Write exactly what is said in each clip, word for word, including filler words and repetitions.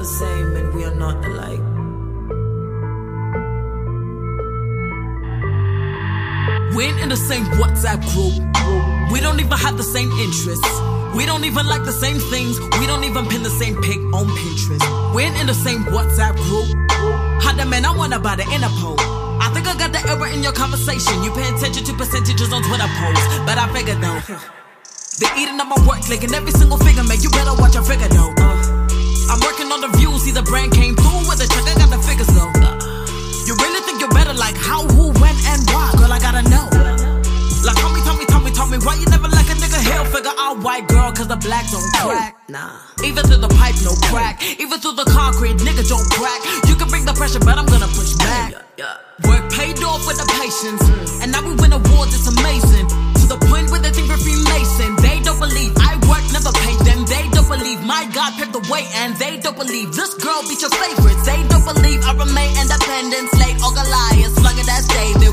the same and we are not alike. We ain't in the same WhatsApp group. We don't even have the same interests. We don't even like the same things. We don't even pin the same pic on Pinterest. We ain't in the same WhatsApp group. How the man I wanna buy the Interpol. I think I got the error in your conversation. You pay attention to percentages on Twitter posts, but I figured though. They eating up my work, clicking every single figure, man. You better watch your figure though. Uh, I'm working on the views, see the brand came through with a check. I got the figures though. Uh, you really think you're better? Like how, who, when, and why? Girl, I gotta know. Like tell me, tell me, tell me, tell me why you never like a nigga here? Figure out white girl, cause the black don't crack. Nah. Even through the pipe, no crack. Even through the concrete, nigga don't crack. You can bring the pressure, but I'm gonna push back. Work paid off with the patience, and now we win awards, it's amazing. To the point where they think we're Freemason. They don't believe I work, never paid them. They don't believe my God paved the way, and they don't believe this girl beat your favorites. They don't believe I remain independent, slave or Goliath, slug it as David.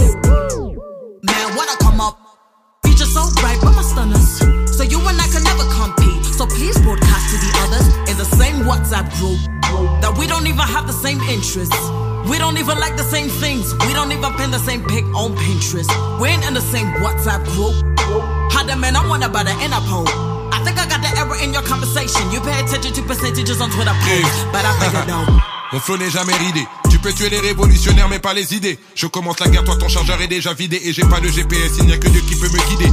Woo. Man, when I come up, feature so bright, but my stunners. So you and I can never compete. So please broadcast to the others in the same WhatsApp group that we don't even have the same interests. We don't even like the same things. We don't even pin the same pic on Pinterest. We ain't in the same WhatsApp group. How the man I wanna buy the Interpol. I think I got the error in your conversation. You pay attention to percentages on Twitter posts, but I figured no. Mon flow n'est jamais ridé. Tu peux tuer les révolutionnaires mais pas les idées. Je commence la guerre, toi ton chargeur est déjà vidé. Et j'ai pas de G P S, il n'y a que Dieu qui peut me guider.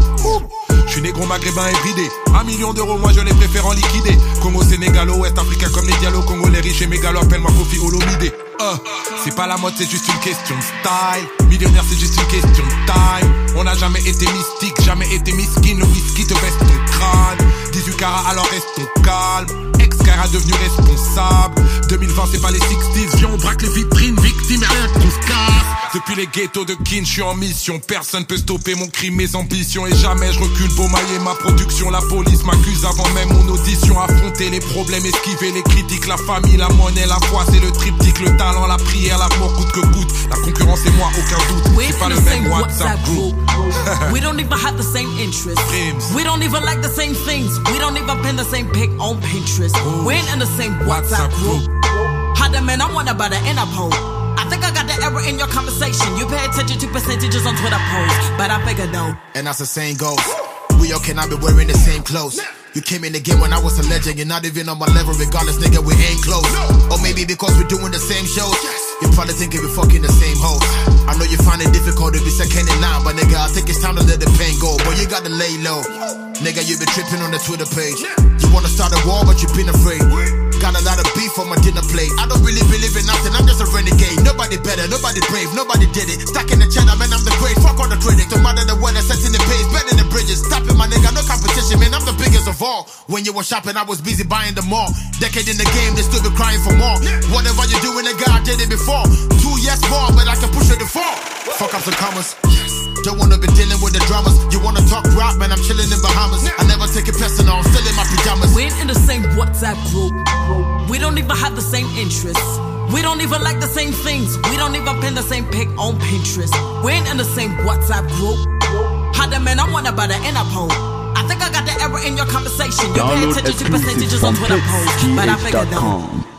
Je suis négro maghrébin hybridé. Un million d'euros, moi je les préfère en liquider. Congo, Sénégalo, Ouest Africain comme les Diallo. Congo, les riches et mégalos, appelle-moi Kofi Olomide. Uh, c'est pas la mode, c'est juste une question de style. Millionnaire, c'est juste une question de time. On n'a jamais été mystique, jamais été miskin. Le whisky te baisse ton crâne. dix-huit carats, alors restons calmes. Ex-cara devenu responsable. deux mille vingt, c'est pas les sixties. Viens, on braque les vitrines, victimes, et rien qu'on se casse. Depuis les ghettos de Kin, je suis en mission. Personne peut stopper mon crime, mes ambitions. Et jamais je recule pour mailler ma production. La police m'accuse avant même mon audition. Affronter les problèmes, esquiver les critiques. La famille, la monnaie, la foi, c'est le triptyque. Le talent, la prière, l'amour coûte que coûte. La concurrence et moi, aucun doute. C'est pas le même WhatsApp group. We don't even have the same interests. We don't even like the same things. We don't even pin the same pic on Pinterest. Ooh. We ain't in the same WhatsApp group. How the man I wanna buy the Interpol. I think I got the error in your conversation. You pay attention to percentages on Twitter posts, but I figured no. And as the saying goes, we all cannot be wearing the same clothes. You came in the game when I was a legend. You're not even on my level, regardless, nigga, we ain't close. Or maybe because we're doing the same shows. You probably think we fucking the same hoes. I know you find it difficult to be second in line, but nigga, I think it's time to let the pain go. But you gotta lay low. Nigga, you been tripping on the Twitter page. You wanna start a war, but you've been afraid. Got a lot of beef on my dinner plate. I don't really believe in nothing, I'm just a renegade. Nobody better, nobody brave, nobody did it. Stuck in the cheddar, man, I'm the great. Fuck all the critics. No matter the weather, setting the pace, better than bridges. Stopping my nigga, no competition, man, I'm the biggest of all. When you were shopping, I was busy buying them all. Decade in the game, they still be crying for more. Whatever you do in the guy, I did it before. Two yes more, but I can push it to four. Fuck up some commas. Don't wanna be dealing with the dramas. You wanna talk rap, man, I'm chilling in Bahamas. I never take it personal, I'm still in my pajamas. We ain't in the same WhatsApp group. We don't even have the same interests. We don't even like the same things. We don't even pin the same pic on Pinterest. We ain't in the same WhatsApp group. How the man I wanna buy the Interpol. I think I got the error in your conversation. You pay attention to percentages on Twitter posts, but I figured no.